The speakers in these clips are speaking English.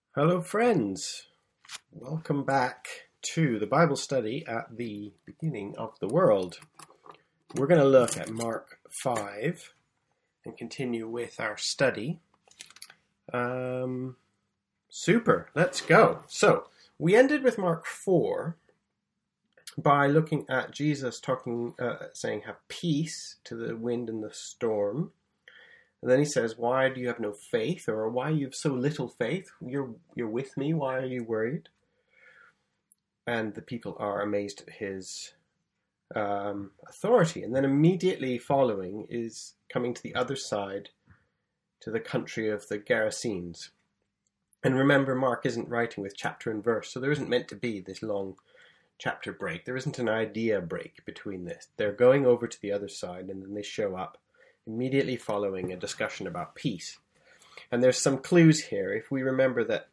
Hello, friends. Welcome back to the Bible study at the beginning of the world. We're going to look at Mark 5 and continue with our study. Super, let's go. So, we ended with Mark 4 by looking at Jesus saying, have peace to the wind and the storm. And then he says, why do you have no faith? Or why you have so little faith? You're with me. Why are you worried? And the people are amazed at his authority. And then immediately following is coming to the other side, to the country of the Gerasenes. And remember, Mark isn't writing with chapter and verse, so there isn't meant to be this long chapter break. There isn't an idea break between this. They're going over to the other side, and then they show up immediately following a discussion about peace. And there's some clues here. If we remember that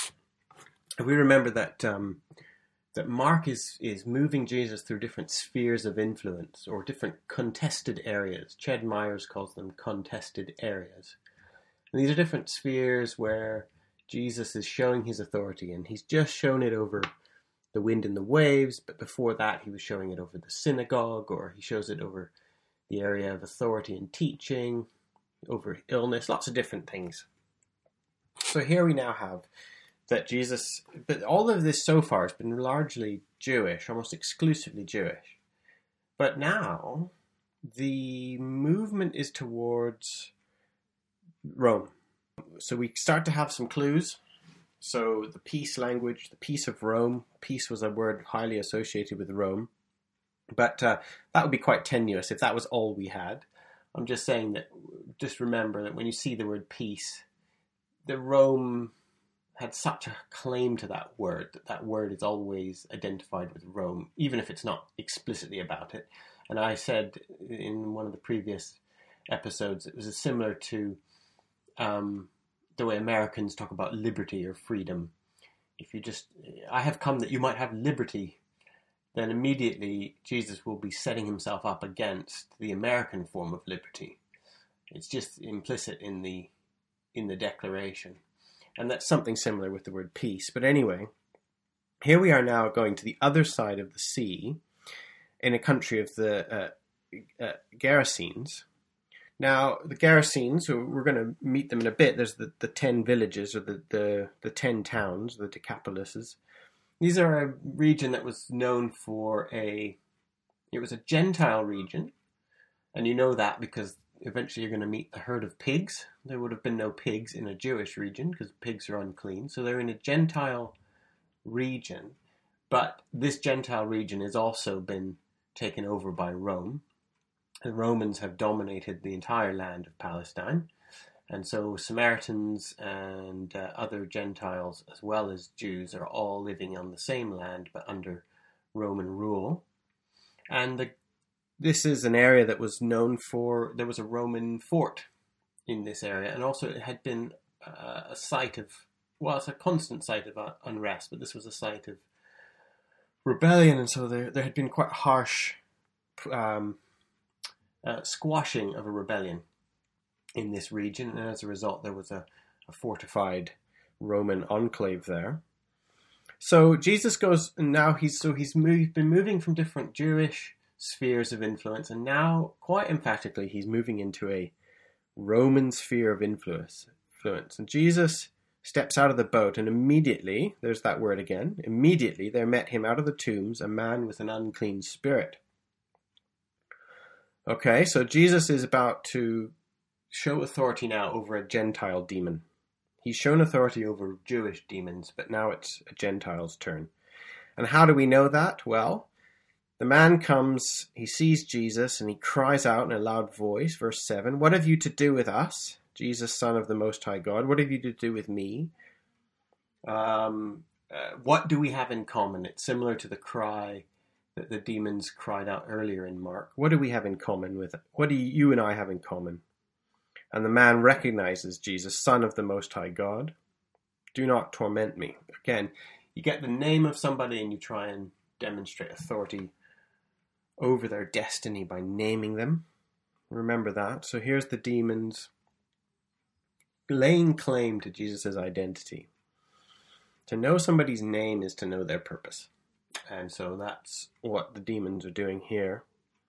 that Mark is moving Jesus through different spheres of influence or different contested areas. Ched Myers calls them contested areas. And these are different spheres where Jesus is showing his authority, and he's just shown it over the wind and the waves, but before that he was showing it over the synagogue, or he shows it over the area of authority and teaching, over illness, lots of different things. So here we now have that Jesus, but all of this so far has been largely Jewish, almost exclusively Jewish. But now the movement is towards Rome. So we start to have some clues. So the peace language, the peace of Rome, peace was a word highly associated with Rome. But that would be quite tenuous if that was all we had. I'm just saying that, just remember that when you see the word peace, the Rome had such a claim to that word is always identified with Rome, even if it's not explicitly about it. And I said in one of the previous episodes, it was similar to the way Americans talk about liberty or freedom. I have come that you might have liberty, then immediately Jesus will be setting himself up against the American form of liberty. It's just implicit in the declaration. And that's something similar with the word peace. But anyway, here we are now going to the other side of the sea in a country of the Gerasenes. Now, the Gerasenes, so we're going to meet them in a bit. There's the 10 villages, or the 10 towns, the Decapolises. These are a region that was known for it was a Gentile region. And you know that because eventually you're going to meet the herd of pigs. There would have been no pigs in a Jewish region because pigs are unclean. So they're in a Gentile region. But this Gentile region has also been taken over by Rome. The Romans have dominated the entire land of Palestine. And so Samaritans and other Gentiles, as well as Jews, are all living on the same land, but under Roman rule. And this is an area that was known for, there was a Roman fort in this area. And also it had been a site of, well, it's a constant site of unrest, but this was a site of rebellion. And so there had been quite harsh squashing of a rebellion in this region, and as a result there was a fortified Roman enclave there. So Jesus goes, and now he's been moving from different Jewish spheres of influence, and now quite emphatically he's moving into a Roman sphere of influence. And Jesus steps out of the boat, and immediately, there's that word again, immediately there met him out of the tombs a man with an unclean spirit. Okay, so Jesus is about to show authority now over a Gentile demon. He's shown authority over Jewish demons, but now it's a Gentile's turn. And how do we know that? Well, the man comes, he sees Jesus, and he cries out in a loud voice, verse 7, "What have you to do with us, Jesus, Son of the Most High God? What have you to do with me?" What do we have in common? It's similar to the cry that the demons cried out earlier in Mark. What do we have in common with it? What do you and I have in common? And the man recognizes Jesus, Son of the Most High God. "Do not torment me." Again, you get the name of somebody and you try and demonstrate authority over their destiny by naming them. Remember that. So here's the demons laying claim to Jesus' identity. To know somebody's name is to know their purpose. And so that's what the demons are doing here.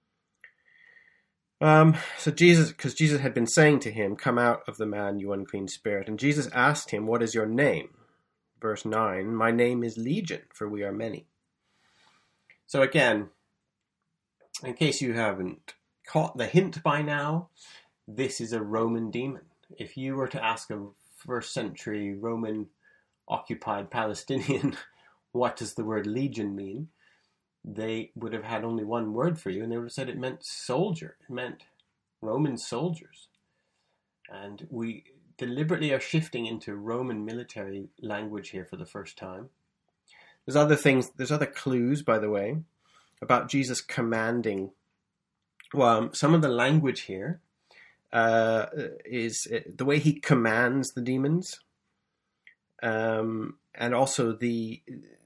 So because Jesus had been saying to him, "Come out of the man, you unclean spirit." And Jesus asked him, "What is your name?" Verse 9, "My name is Legion, for we are many." So again, in case you haven't caught the hint by now, this is a Roman demon. If you were to ask a first century Roman occupied Palestinian, what does the word legion mean? They would have had only one word for you, and they would have said it meant soldier. It meant Roman soldiers. And we deliberately are shifting into Roman military language here for the first time. There's other clues, by the way, about Jesus commanding. Well, some of the language here is the way he commands the demons, and also the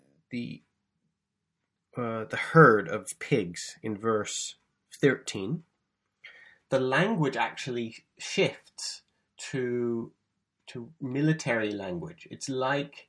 herd of pigs in verse 13. The language actually shifts to military language. It's like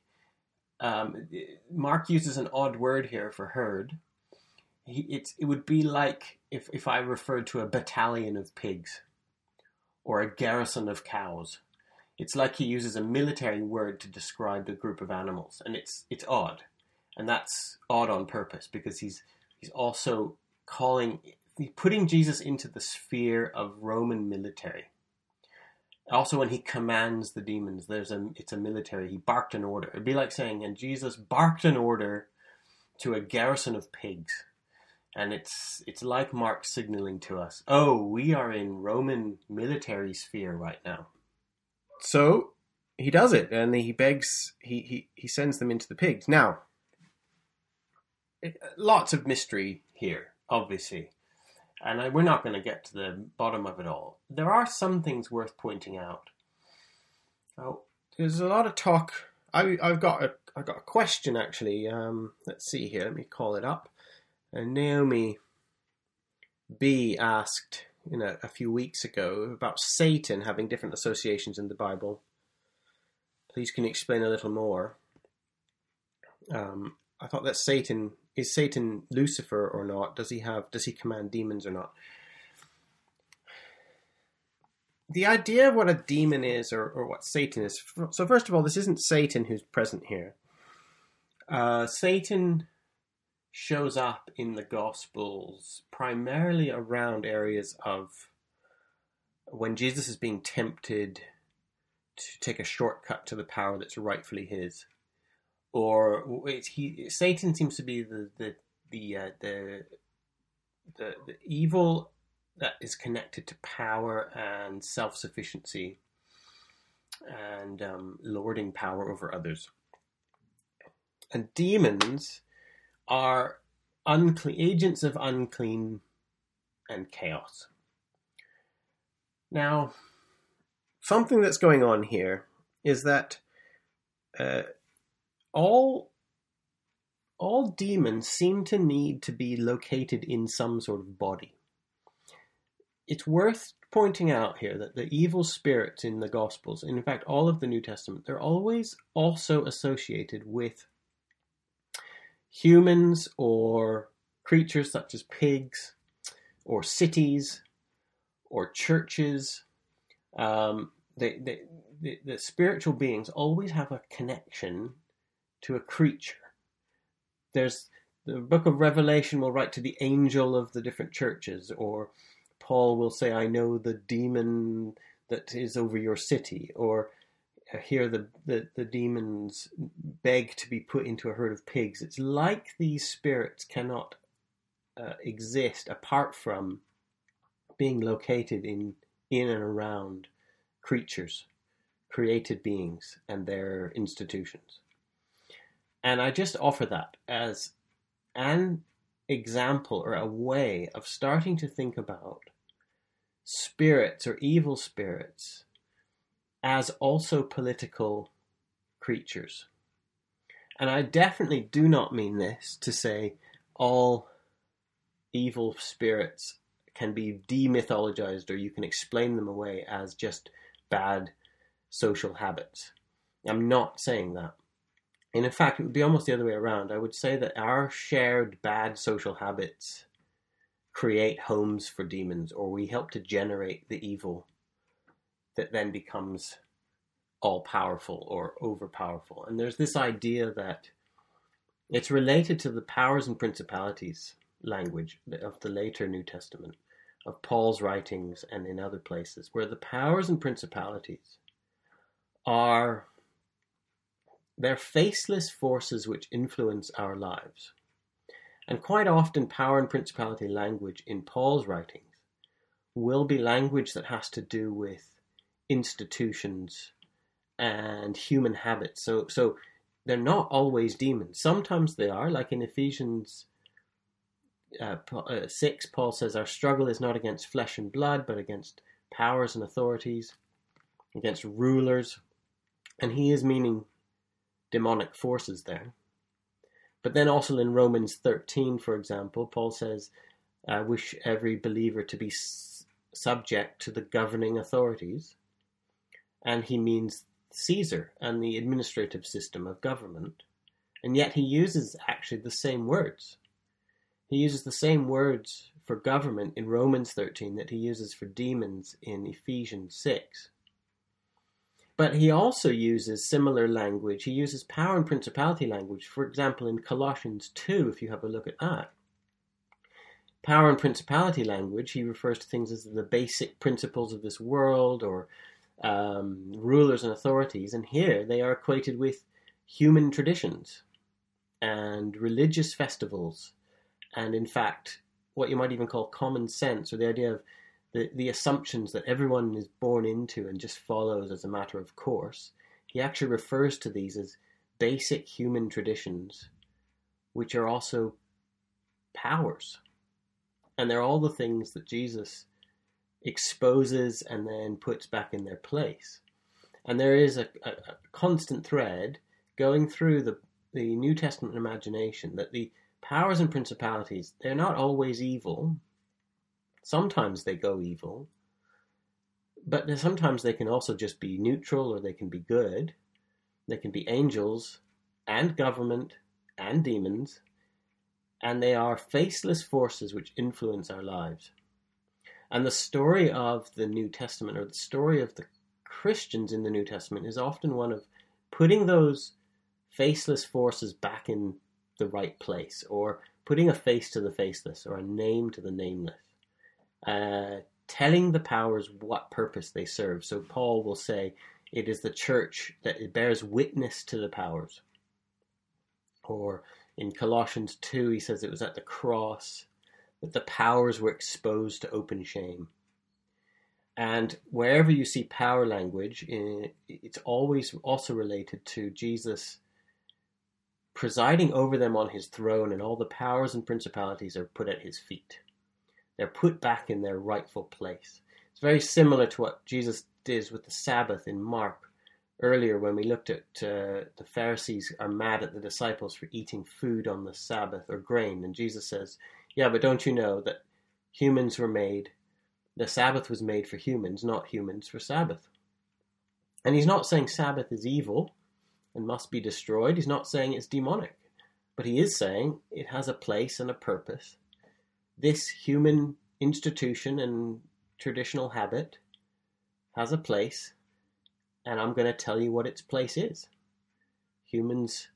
Mark uses an odd word here for herd. It would be like if I referred to a battalion of pigs or a garrison of cows. It's like he uses a military word to describe a group of animals, and it's odd. And that's odd on purpose, because he's also putting Jesus into the sphere of Roman military. Also, when he commands the demons, it's a military. He barked an order. It'd be like saying, and Jesus barked an order to a garrison of pigs. And it's like Mark signaling to us, oh, we are in Roman military sphere right now. So he does it, and he sends them into the pigs. Now, lots of mystery here, obviously. And we're not going to get to the bottom of it all. There are some things worth pointing out. Oh, there's a lot of talk. I've got a question, actually. Let's see here. Let me call it up. And Naomi B asked a few weeks ago about Satan having different associations in the Bible. Please, can you explain a little more? I thought that is Satan Lucifer or not? Does he command demons or not? The idea of what a demon is or what Satan is. So first of all, this isn't Satan who's present here. Satan shows up in the Gospels primarily around areas of when Jesus is being tempted to take a shortcut to the power that's rightfully his. Or Satan seems to be the evil that is connected to power and self-sufficiency and lording power over others. And demons are agents of unclean and chaos. Now, something that's going on here is that all demons seem to need to be located in some sort of body. It's worth pointing out here that the evil spirits in the Gospels, and in fact all of the New Testament, they're always also associated with humans or creatures such as pigs or cities or churches. The spiritual beings always have a connection to a creature. There's the book of Revelation will write to the angel of the different churches, or Paul will say, I know the demon that is over your city, or here the demons beg to be put into a herd of pigs. It's like these spirits cannot exist apart from being located in and around creatures, created beings, and their institutions. And I just offer that as an example or a way of starting to think about spirits or evil spirits as also political creatures. And I definitely do not mean this to say all evil spirits can be demythologized or you can explain them away as just bad social habits. I'm not saying that. And in fact, it would be almost the other way around. I would say that our shared bad social habits create homes for demons, or we help to generate the evil that then becomes all powerful or overpowerful. And there's this idea that it's related to the powers and principalities language of the later New Testament, of Paul's writings and in other places, where the powers and principalities they're faceless forces which influence our lives. And quite often power and principality language in Paul's writings will be language that has to do with institutions and human habits. So they're not always demons. Sometimes they are, like in Ephesians 6, Paul says, our struggle is not against flesh and blood, but against powers and authorities, against rulers. And he is meaning demonic forces there. But then also in Romans 13, for example, Paul says, I wish every believer to be subject to the governing authorities. And he means Caesar and the administrative system of government. And yet he uses actually the same words. He uses the same words for government in Romans 13 that he uses for demons in Ephesians 6. But he also uses similar language. He uses power and principality language, for example, in Colossians 2, if you have a look at that. Power and principality language, he refers to things as the basic principles of this world, or rulers and authorities. And here they are equated with human traditions and religious festivals. And in fact, what you might even call common sense, or the idea of the assumptions that everyone is born into and just follows as a matter of course. He actually refers to these as basic human traditions, which are also powers. And they're all the things that Jesus exposes and then puts back in their place. And there is a constant thread going through the New Testament imagination that the powers and principalities, they're not always evil. Sometimes they go evil, but sometimes they can also just be neutral, or they can be good. They can be angels and government and demons, and they are faceless forces which influence our lives. And the story of the New Testament, or the story of the Christians in the New Testament, is often one of putting those faceless forces back in the right place, or putting a face to the faceless, or a name to the nameless. Telling the powers what purpose they serve. So Paul will say it is the church that it bears witness to the powers. Or in Colossians 2, he says it was at the cross that the powers were exposed to open shame. And wherever you see power language, it's always also related to Jesus presiding over them on his throne, and all the powers and principalities are put at his feet. They're put back in their rightful place. It's very similar to what Jesus did with the Sabbath in Mark earlier, when we looked at the Pharisees are mad at the disciples for eating food on the Sabbath, or grain. And Jesus says, yeah, but don't you know that humans were made, the Sabbath was made for humans, not humans for Sabbath. And he's not saying Sabbath is evil and must be destroyed. He's not saying it's demonic. But he is saying it has a place and a purpose. This human institution and traditional habit has a place, and I'm going to tell you what its place is. Humans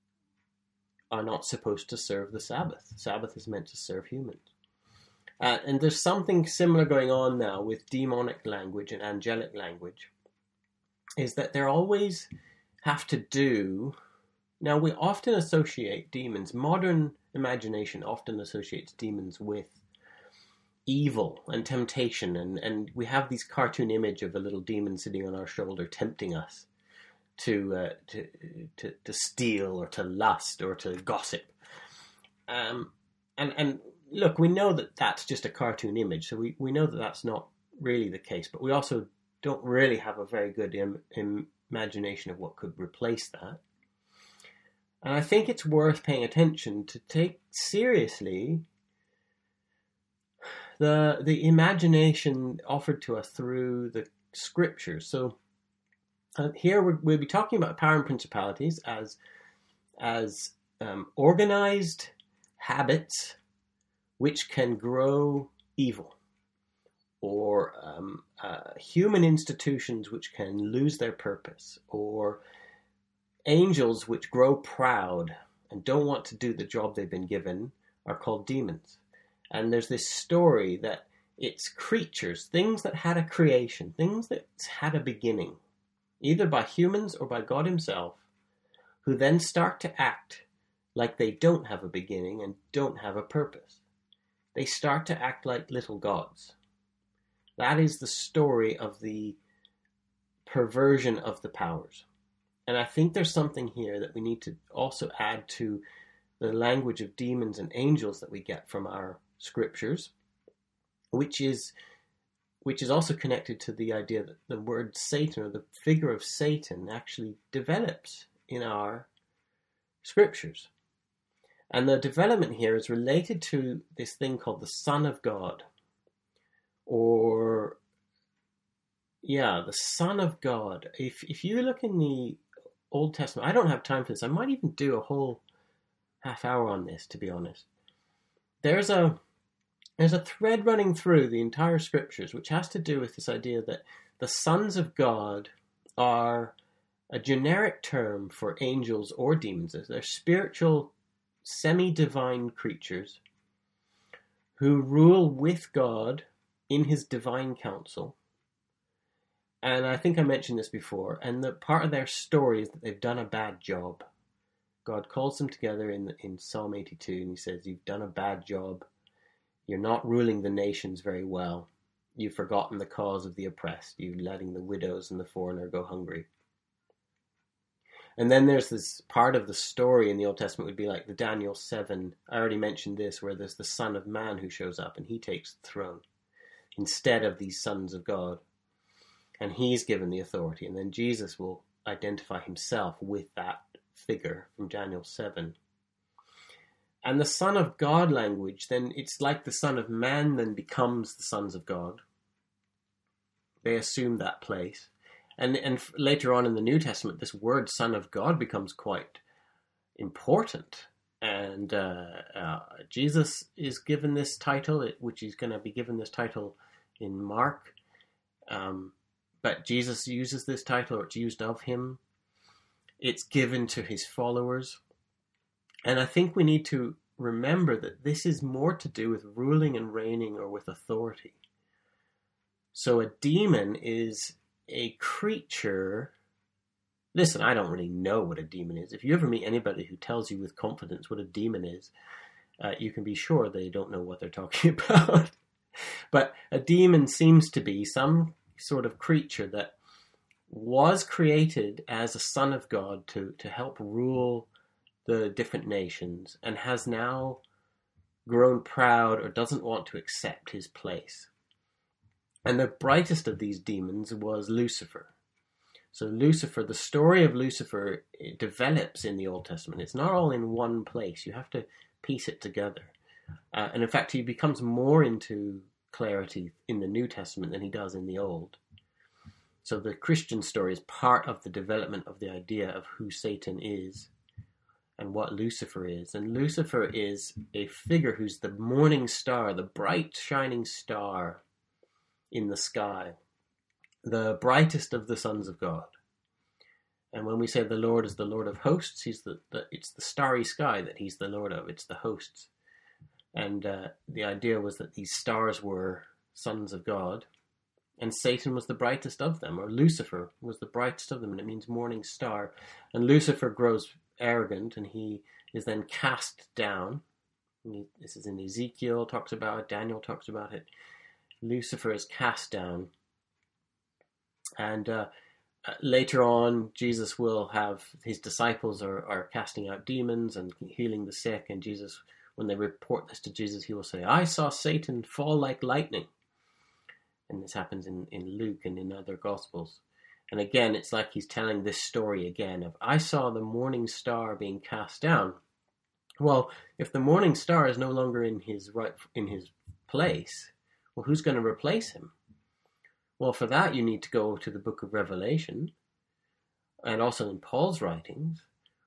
are not supposed to serve the Sabbath. Sabbath is meant to serve humans. And there's something similar going on now with demonic language and angelic language, is that they always have to do... Now, we often associate demons, modern imagination often associates demons with evil and temptation, and we have this cartoon image of a little demon sitting on our shoulder tempting us to steal, or to lust, or to gossip. And look, we know that that's just a cartoon image, so we know that that's not really the case, but we also don't really have a very good imagination of what could replace that. And I think it's worth paying attention to take seriously the imagination offered to us through the scriptures. So here we'll be talking about power and principalities as as organized habits which can grow evil, or human institutions which can lose their purpose, or angels which grow proud and don't want to do the job they've been given, are called demons. And there's this story that it's creatures, things that had a creation, things that had a beginning, either by humans or by God himself, who then start to act like they don't have a beginning and don't have a purpose. They start to act like little gods. That is the story of the perversion of the powers. And I think there's something here that we need to also add to the language of demons and angels that we get from our scriptures, which is also connected to the idea that the word Satan, or the figure of Satan, actually develops in our scriptures. And the development here is related to this thing called the Son of God. Or, the Son of God. If you look in the Old Testament, I don't have time for this. I might even do a whole half hour on this, to be honest. There's a thread running through the entire scriptures which has to do with this idea that the sons of God are a generic term for angels or demons. They're spiritual, semi-divine creatures who rule with God in his divine counsel. And I think I mentioned this before, and the part of their story is that they've done a bad job. God calls them together in Psalm 82, and he says, you've done a bad job. You're not ruling the nations very well. You've forgotten the cause of the oppressed. You're letting the widows and the foreigner go hungry. And then there's this part of the story in the Old Testament would be like the Daniel 7. I already mentioned this, where there's the Son of Man who shows up and he takes the throne instead of these sons of God. And he's given the authority. And then Jesus will identify himself with that figure from Daniel 7. And the Son of God language, then it's like the Son of Man then becomes the sons of God. They assume that place. And later on in the New Testament, this word Son of God becomes quite important. And Jesus is given this title, which he's going to be given this title in Mark. But Jesus uses this title, or it's used of him. It's given to his followers. And I think we need to remember that this is more to do with ruling and reigning, or with authority. So a demon is a creature. Listen, I don't really know what a demon is. If you ever meet anybody who tells you with confidence what a demon is, you can be sure they don't know what they're talking about. But a demon seems to be some sort of creature that was created as a son of God to help rule the different nations, and has now grown proud or doesn't want to accept his place. And the brightest of these demons was Lucifer. So Lucifer, the story of Lucifer, it develops in the Old Testament. It's not all in one place. You have to piece it together. And in fact, he becomes more into clarity in the New Testament than he does in the Old. So the Christian story is part of the development of the idea of who Satan is and what Lucifer is. And Lucifer is a figure who's the morning star, the bright shining star in the sky, the brightest of the sons of God. And when we say the Lord is the Lord of hosts, it's the starry sky that he's the Lord of. It's the hosts. And the idea was that these stars were sons of God, and Satan was the brightest of them, or Lucifer was the brightest of them, and it means morning star. And Lucifer grows arrogant, and he is then cast down. This is in Ezekiel, talks about it, Daniel talks about it. Lucifer is cast down. And later on, Jesus will have, his disciples are casting out demons and healing the sick, and Jesus, when they report this to Jesus, he will say, I saw Satan fall like lightning. And this happens in Luke and in other Gospels. And again, it's like he's telling this story again of, I saw the morning star being cast down. Well, if the morning star is no longer in his place, well, who's going to replace him? Well, for that, you need to go to the book of Revelation, and also in Paul's writings,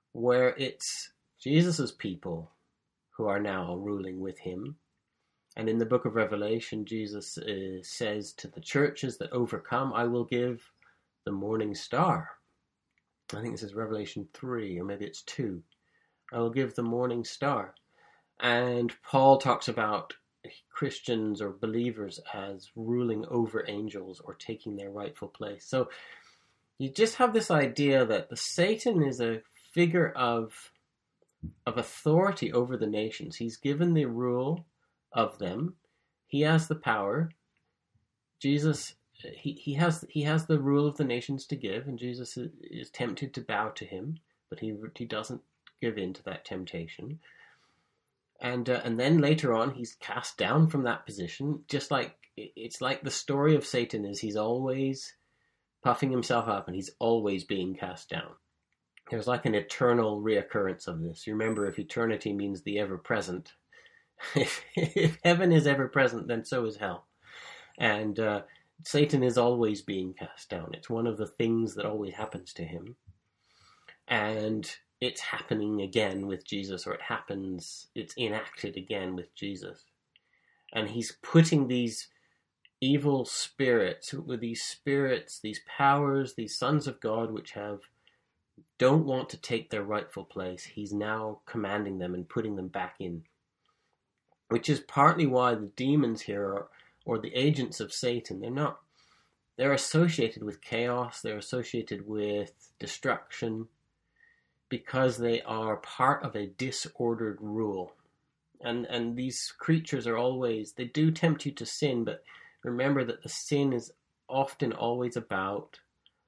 where it's Jesus's people who are now ruling with him. And in the book of Revelation, Jesus says to the churches that overcome, I will give the morning star. I think this is Revelation 3, or maybe it's 2. I will give the morning star. And Paul talks about Christians or believers as ruling over angels or taking their rightful place. So you just have this idea that Satan is a figure of authority over the nations. He's given the rule of them. He has the power. Jesus, he has the rule of the nations to give, and Jesus is tempted to bow to him, but he doesn't give in to that temptation. And then later on, he's cast down from that position. Just like it's like the story of Satan is, he's always puffing himself up, and he's always being cast down. There's like an eternal reoccurrence of this. You remember, if eternity means the ever-present, if heaven is ever-present, then so is hell. And Satan is always being cast down. It's one of the things that always happens to him. And it's happening again with Jesus, or it's enacted again with Jesus. And he's putting these evil spirits, these powers, these sons of God, which don't want to take their rightful place. He's now commanding them and putting them back in. Which is partly why the demons here or the agents of Satan, they're associated with chaos, they're associated with destruction, because they are part of a disordered rule. And these creatures they do tempt you to sin, but remember that the sin is often always about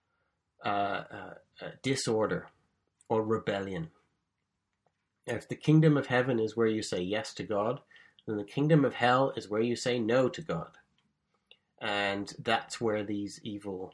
disorder or rebellion. If the kingdom of heaven is where you say yes to God, then the kingdom of hell is where you say no to God. And that's where these evil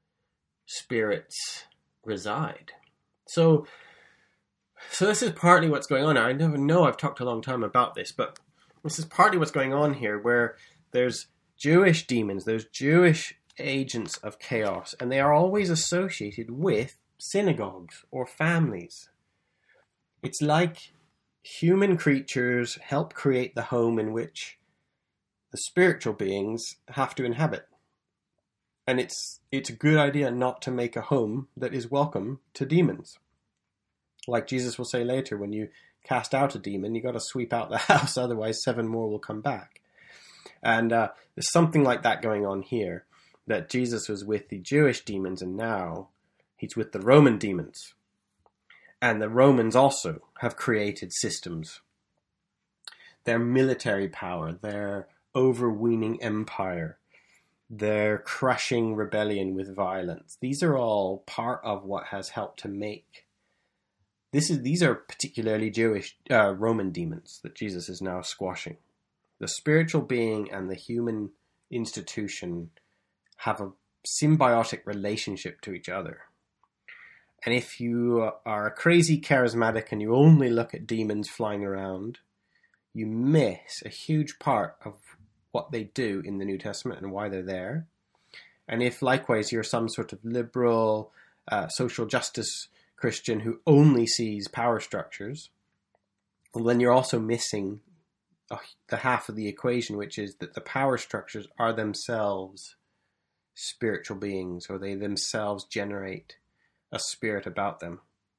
spirits reside. So this is partly what's going on. I know I've talked a long time about this, but this is partly what's going on here, where there's Jewish demons, there's Jewish agents of chaos, and they are always associated with synagogues or families. It's like human creatures help create the home in which the spiritual beings have to inhabit. And it's a good idea not to make a home that is welcome to demons. Like Jesus will say later, when you cast out a demon, you got to sweep out the house, otherwise 7 more will come back. And there's something like that going on here, that Jesus was with the Jewish demons, and now he's with the Roman demons. And the Romans also have created systems. Their military power, their overweening empire, their crushing rebellion with violence. These are all part of what has helped to make. These are particularly Jewish Roman demons that Jesus is now squashing. The spiritual being and the human institution have a symbiotic relationship to each other. And if you are a crazy charismatic and you only look at demons flying around, you miss a huge part of what they do in the New Testament and why they're there. And if likewise you're some sort of liberal, social justice Christian who only sees power structures, well, then you're also missing the half of the equation, which is that the power structures are themselves spiritual beings, or they themselves generate a spirit about them.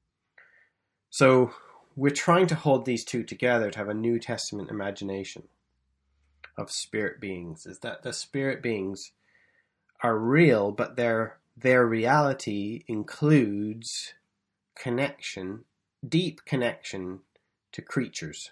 So we're trying to hold these two together to have a New Testament imagination of spirit beings, is that the spirit beings are real, but their reality includes connection, deep connection to creatures.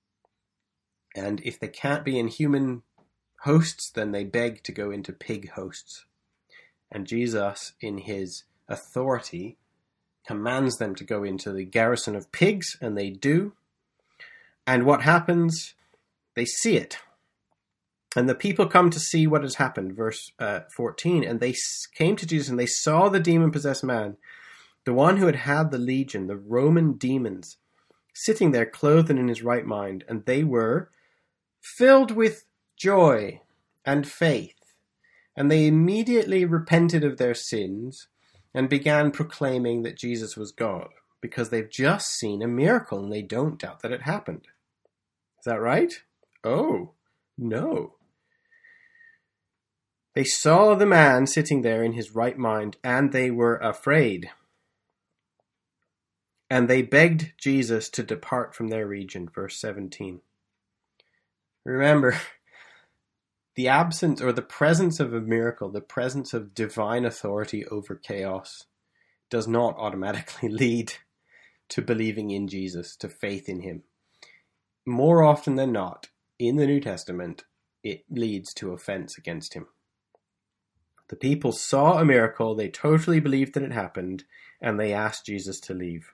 And if they can't be in human hosts, then they beg to go into pig hosts. And Jesus, in his authority, commands them to go into the garrison of pigs, and they do. And what happens? They see it. And the people come to see what has happened, verse 14. And they came to Jesus, and they saw the demon-possessed man, the one who had the legion, the Roman demons, sitting there clothed and in his right mind. And they were filled with joy and faith. And they immediately repented of their sins and began proclaiming that Jesus was God, because they've just seen a miracle and they don't doubt that it happened. Is that right? Oh, no. They saw the man sitting there in his right mind, and they were afraid. And they begged Jesus to depart from their region, verse 17. Remember, the absence or the presence of a miracle, the presence of divine authority over chaos, does not automatically lead to believing in Jesus, to faith in him. More often than not, in the New Testament, it leads to offense against him. The people saw a miracle, they totally believed that it happened, and they asked Jesus to leave.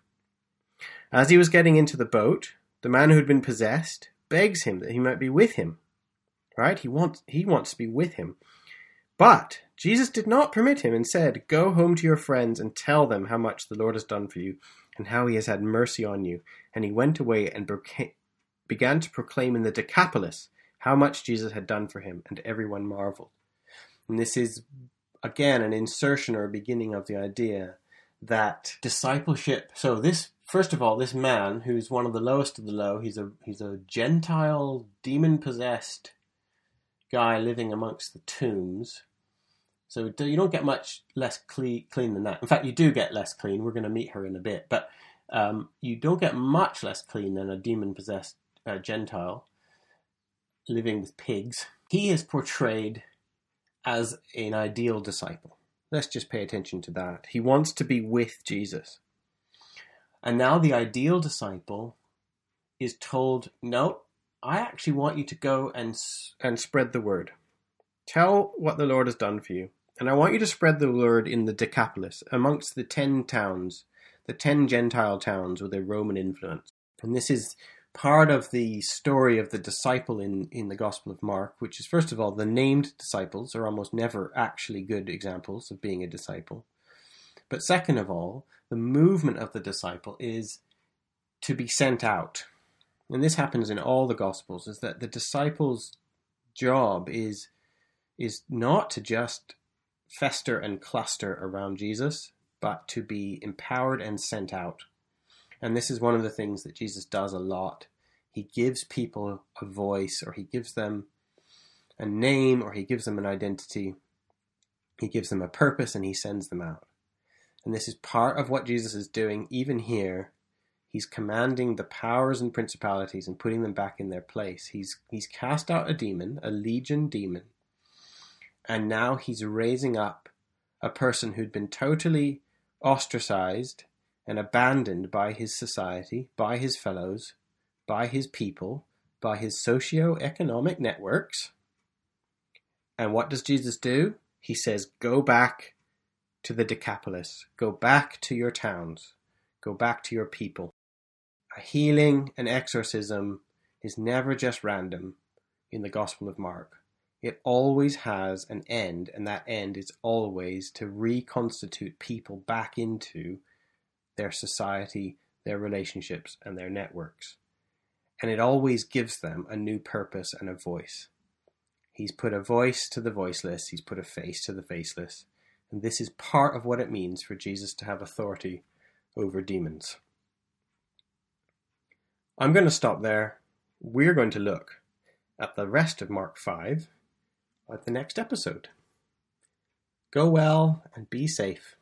As he was getting into the boat, the man who had been possessed begs him that he might be with him. Right? He wants to be with him. But Jesus did not permit him and said, "Go home to your friends and tell them how much the Lord has done for you and how he has had mercy on you." And he went away and began to proclaim in the Decapolis how much Jesus had done for him, and everyone marveled. And this is, again, an insertion or a beginning of the idea that discipleship... So this, first of all, this man, who's one of the lowest of the low, he's a Gentile, demon-possessed guy living amongst the tombs. So you don't get much less clean than that. In fact, you do get less clean. We're going to meet her in a bit. But you don't get much less clean than a demon-possessed Gentile living with pigs. He is portrayed as an ideal disciple. Let's just pay attention to that. He wants to be with Jesus. And now the ideal disciple is told, "No, I actually want you to go and spread the word. Tell what the Lord has done for you. And I want you to spread the word in the Decapolis, amongst the 10 towns, the 10 Gentile towns with a Roman influence." And this is part of the story of the disciple in the Gospel of Mark, which is, first of all, the named disciples are almost never actually good examples of being a disciple. But second of all, the movement of the disciple is to be sent out. And this happens in all the Gospels, is that the disciple's job is not to just fester and cluster around Jesus, but to be empowered and sent out. And this is one of the things that Jesus does a lot. He gives people a voice, or he gives them a name, or he gives them an identity. He gives them a purpose, and he sends them out. And this is part of what Jesus is doing even here. He's commanding the powers and principalities and putting them back in their place. He's cast out a demon, a legion demon. And now he's raising up a person who'd been totally ostracized and abandoned by his society, by his fellows, by his people, by his socio-economic networks. And what does Jesus do? He says, "Go back to the Decapolis. Go back to your towns. Go back to your people." A healing, an exorcism, is never just random in the Gospel of Mark. It always has an end, and that end is always to reconstitute people back into their society, their relationships, and their networks. And it always gives them a new purpose and a voice. He's put a voice to the voiceless. He's put a face to the faceless. And this is part of what it means for Jesus to have authority over demons. I'm going to stop there. We're going to look at the rest of Mark 5 at the next episode. Go well and be safe.